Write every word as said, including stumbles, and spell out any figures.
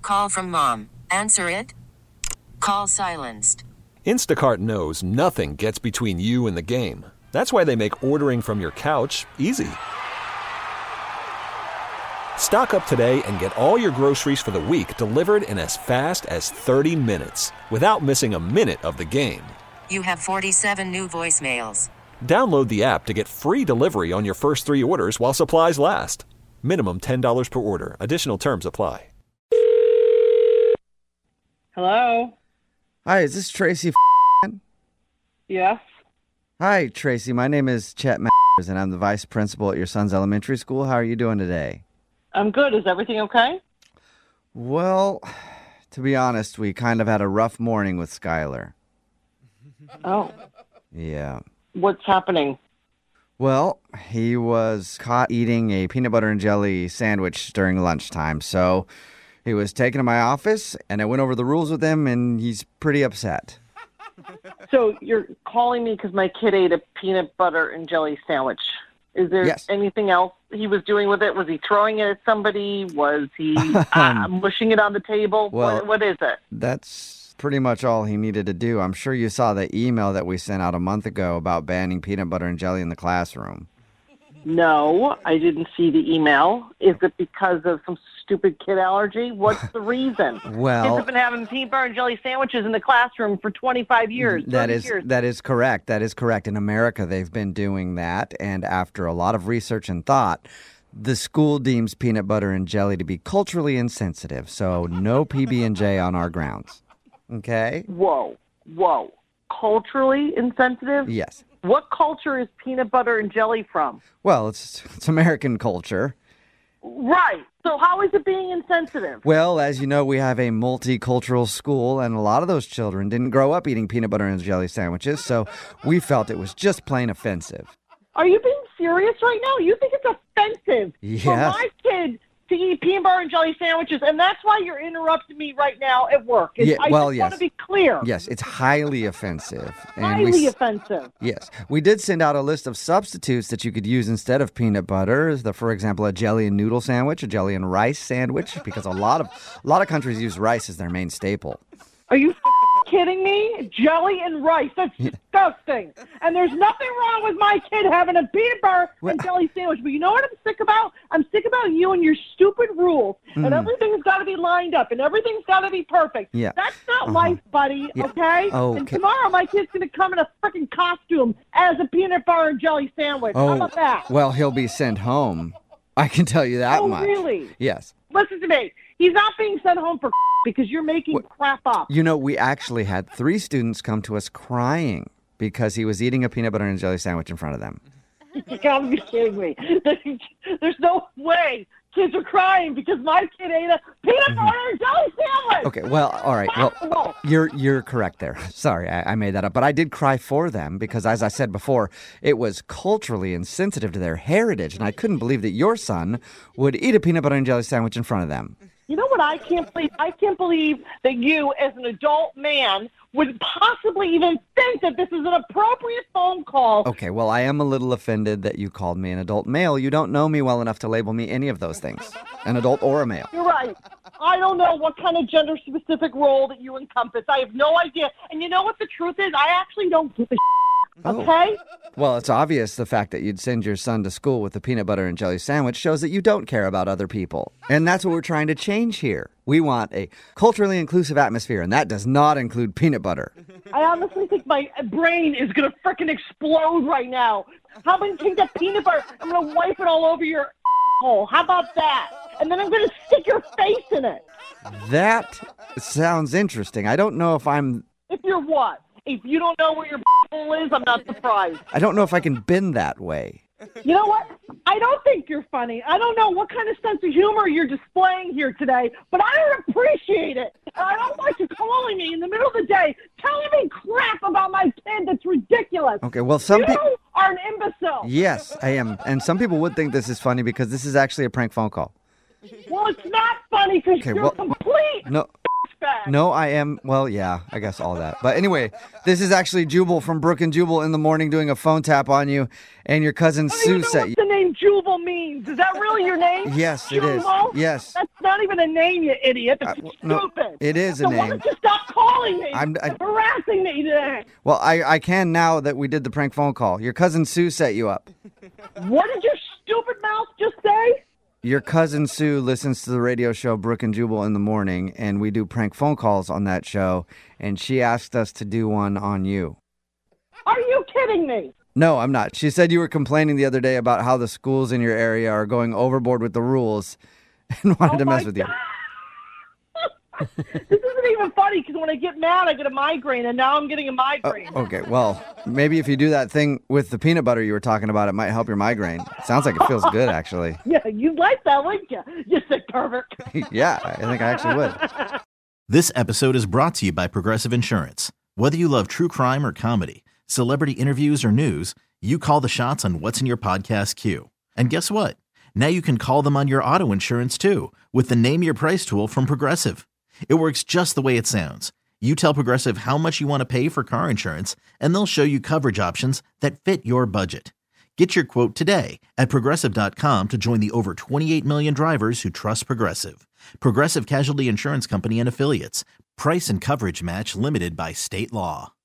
Call from mom. Answer it. Call silenced. Instacart knows nothing gets between you and the game. That's why they make ordering from your couch easy. Stock up today and get all your groceries for the week delivered in as fast as thirty minutes without missing a minute of the game. You have forty-seven new voicemails. Download the app to get free delivery on your first three orders while supplies last. Minimum ten dollars per order. Additional terms apply. Hello? Hi, is this Tracy? Yes? Hi, Tracy. My name is Chet Masters, and I'm the vice principal at your son's elementary school. How are you doing today? I'm good. Is everything okay? Well, to be honest, we kind of had a rough morning with Skylar. Oh. Yeah. What's happening? Well, he was caught eating a peanut butter and jelly sandwich during lunchtime, so he was taken to my office, and I went over the rules with him, and he's pretty upset. So you're calling me because my kid ate a peanut butter and jelly sandwich. Is there Yes. anything else he was doing with it? Was he throwing it at somebody? Was he uh, mushing it on the table? Well, what, what is it? That's pretty much all he needed to do. I'm sure you saw the email that we sent out a month ago about banning peanut butter and jelly in the classroom. No, I didn't see the email. Is it because of some stupid kid allergy? What's the reason? Well, Kids have been having peanut butter and jelly sandwiches in the classroom for twenty-five years. That is years. that is correct. That is correct. In America, they've been doing that, and after a lot of research and thought, the school deems peanut butter and jelly to be culturally insensitive, so no P B and J on our grounds. Okay? Whoa, whoa. Culturally insensitive? Yes. What culture is peanut butter and jelly from? Well, it's it's American culture. Right. So how is it being insensitive? Well, as you know, we have a multicultural school, and a lot of those children didn't grow up eating peanut butter and jelly sandwiches, so we felt it was just plain offensive. Are you being serious right now? You think it's offensive Yes. for my kid to eat peanut butter and jelly sandwiches, and that's why you're interrupting me right now at work. It's, Yeah, I well, just yes. want to be clear. Yes, it's highly offensive. And Highly we, offensive. Yes. We did send out a list of substitutes that you could use instead of peanut butter. The, for example, a jelly and noodle sandwich, a jelly and rice sandwich, because a lot of a lot of countries use rice as their main staple. Are you kidding me? Jelly and rice. That's disgusting. And there's nothing wrong with my kid having a peanut butter and jelly sandwich. But you know what I'm sick about? I'm sick about you and your stupid rules. Mm. And everything's got to be lined up. And everything's got to be perfect. Yeah. That's not Uh-huh. life, buddy. Yeah. Okay? Oh, And okay. tomorrow my kid's going to come in a freaking costume as a peanut butter and jelly sandwich. How Oh, about that? well, he'll be sent home. I can tell you that Oh, much. really? Yes. Listen to me. He's not being sent home for because you're making What? crap up. You know, we actually had three students come to us crying because he was eating a peanut butter and jelly sandwich in front of them. You gotta be kidding me. There's, there's no way kids are crying because my kid ate a peanut butter and jelly sandwich. Okay, well, all right. Well, Possible. you're you're correct there. Sorry, I, I made that up. But I did cry for them because, as I said before, it was culturally insensitive to their heritage, and I couldn't believe that your son would eat a peanut butter and jelly sandwich in front of them. You know what I can't believe? I can't believe that you, as an adult man, would possibly even think that this is an appropriate phone call. Okay, well, I am a little offended that you called me an adult male. You don't know me well enough to label me any of those things, an adult or a male. You're right. I don't know what kind of gender-specific role that you encompass. I have no idea. And you know what the truth is? I actually don't give a Oh. okay? Well, it's obvious the fact that you'd send your son to school with a peanut butter and jelly sandwich shows that you don't care about other people. And that's what we're trying to change here. We want a culturally inclusive atmosphere, and that does not include peanut butter. I honestly think my brain is going to frickin' explode right now. How about you take that peanut butter? I'm going to wipe it all over your hole. How about that? And then I'm going to stick your face in it. That sounds interesting. I don't know if I'm... If you're what? If you don't know where your hole is, I'm not surprised. I don't know if I can bend that way. You know what? I don't think you're funny. I don't know what kind of sense of humor you're displaying here today, but I don't appreciate it. And I don't like you calling me in the middle of the day telling me crap about my kid that's ridiculous. Okay, well, some You people... are an imbecile. Yes, I am. And some people would think this is funny because this is actually a prank phone call. Well, it's not funny because Okay, you're well- complete No, douchebag. No, I am. Well, yeah, I guess all that. But anyway, this is actually Jubal from Brook and Jubal in the morning doing a phone tap on you, and your cousin I don't Sue even know set what you. the name Jubal means. Is that really your name? Yes, it is. Jubal? Yes. That's not even a name, you idiot. It's Uh, w- no, stupid. it is a so why name. don't you stop calling me? I'm- I- and harassing me today. Well, I, I can now that we did the prank phone call. Your cousin Sue set you up. What did your stupid mouth just say? Your cousin Sue listens to the radio show Brook and Jubal in the morning, and we do prank phone calls on that show, and she asked us to do one on you. Are you kidding me? No, I'm not. She said you were complaining the other day about how the schools in your area are going overboard with the rules and wanted Oh to mess my with you. God. This isn't even funny because when I get mad, I get a migraine, and now I'm getting a migraine. Okay, well, maybe if you do that thing with the peanut butter you were talking about, it might help your migraine. Sounds like it feels good, actually. Yeah, you'd like that, wouldn't you? You sick pervert. Yeah, I think I actually would. This episode is brought to you by Progressive Insurance. Whether you love true crime or comedy, celebrity interviews or news, you call the shots on what's in your podcast queue. And guess what? Now you can call them on your auto insurance too with the Name Your Price tool from Progressive. It works just the way it sounds. You tell Progressive how much you want to pay for car insurance, and they'll show you coverage options that fit your budget. Get your quote today at Progressive dot com to join the over twenty-eight million drivers who trust Progressive. Progressive Casualty Insurance Company and Affiliates. Price and coverage match limited by state law.